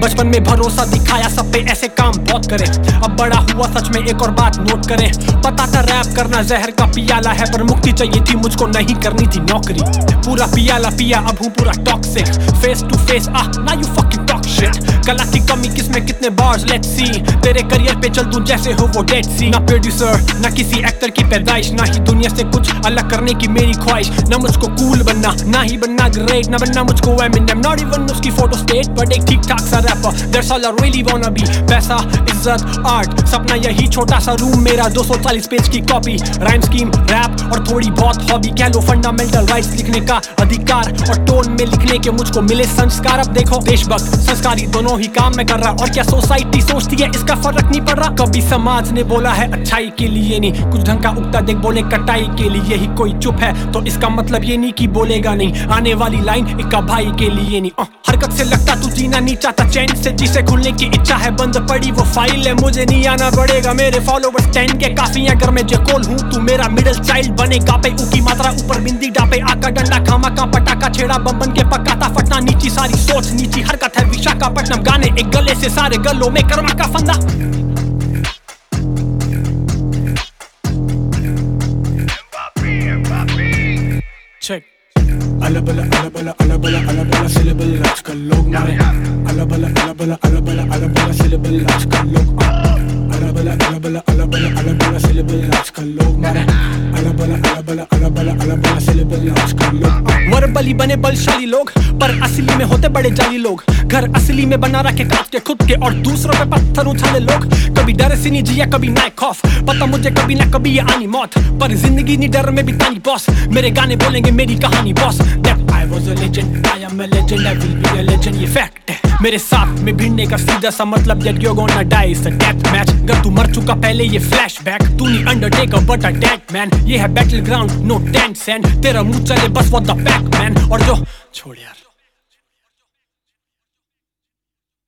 बचपन में भरोसा दिखाया सब पे, ऐसे काम बहुत करे। अब बड़ा हुआ सच में एक और बात नोट करें, पता था रैप करना जहर का पियाला है, पर मुक्ति चाहिए थी मुझको, नहीं करनी थी नौकरी। पूरा पियाला पिया अब हूँ पूरा टॉक्सिक, फेस टू फेस ना यू फकिंग टॉक शिट। कला की कमी किसमें कितने बार्स, लेट्स सी। तेरे करियर पे चल दूं जैसे हो वो डेड सी। ना प्रोड्यूसर ना किसी एक्टर की पैदाइश, ना ही दुनिया से कुछ अलग करने की मेरी ख्वाहिश। ना मुझको कूल बनना, ना ही बनना ग्रेट, ना बनना मुझको एमिनेम, नॉट इवन उसकी फोटो स्टेट, बट एक ठीक ठाक सा rapper, that's all I really wanna be. पैसा, इज्जत, आर्ट, सपना यही छोटा सा रूम मेरा, 240 पेज की कॉपी, राइम स्कीम, रैप और थोड़ी बहुत हॉबी। कह लो फंडामेंटल राइट्स, लिखने का अधिकार और टोन में लिखने के मुझको मिले संस्कार। अब देखो देशभक्त संस्कारी दोनों ही काम में कर रहा, और क्या सोसाइटी सोचती है इसका फर्क नहीं पड़ रहा। कभी समाज ने बोला है अच्छाई के लिए नहीं, कुछ ढंग का उगता देख बोले कटाई के लिए ही। कोई चुप है तो इसका मतलब ये नहीं कि बोलेगा नहीं, आने वाली लाइन इक्का भाई के लिए नहीं। हरकत से लगता तू जीना नहीं चाहता चैन से, जिसे खुलने की इच्छा है बंद पड़ी वो फाइल है। मुझे नहीं आना पड़ेगा, मेरे फॉलोवर्स 10 के काफी। अगर मैं जेकोल हूँ तू मेरा मिडिल चाइल्ड बनेगा पे, ऊ की मात्रा ऊपर बिंदी डापे, आका डंडा खामा का पटाखा छेड़ा बम बन के पकाता फटना। नीची सारी सोच नीची हरकत है विशाखापट्टनम, गाने एक गले से सारे गलों में कर्मा का फंदा। चेक अलबला अलबला अलबला अलबला सिलेबल आजकल लोग मारे, अलबला अलबला अलबला अलबला सिलेबल आजकल लोग, अलबला अलबला अलबला अलबला सिलेबल आजकल लोग मारे, अलबला अलबला अलबला अलबला सिलेबल आजकल लोग। वर्बली बने बलशाली लोग पर असली में होते बड़े जाली लोग, घर असली में बना रखे काट के खुद के और दूसरों पे पत्थर उछाले लोग। कभी डर से नहीं जिया कभी ना खौफ, पता मुझे कभी ना कभी ये आनी मौत, पर जिंदगी नहीं डर में बितानी बॉस। मेरे गाने बोलेंगे मेरी कहानी boss, that I was a legend, I am a legend, I will be a legend, ये फैक्ट है। मेरे साथ में भिड़ने का सीधा सा मतलब that you're gonna die, it's a death match। अगर तू मर चुका पहले ये फ्लैशबैक, तू नहीं Undertaker but a dead man. ये है battle ground no tent sand, तेरा मुंह चले बस what the fact man। और जो छोड़ यार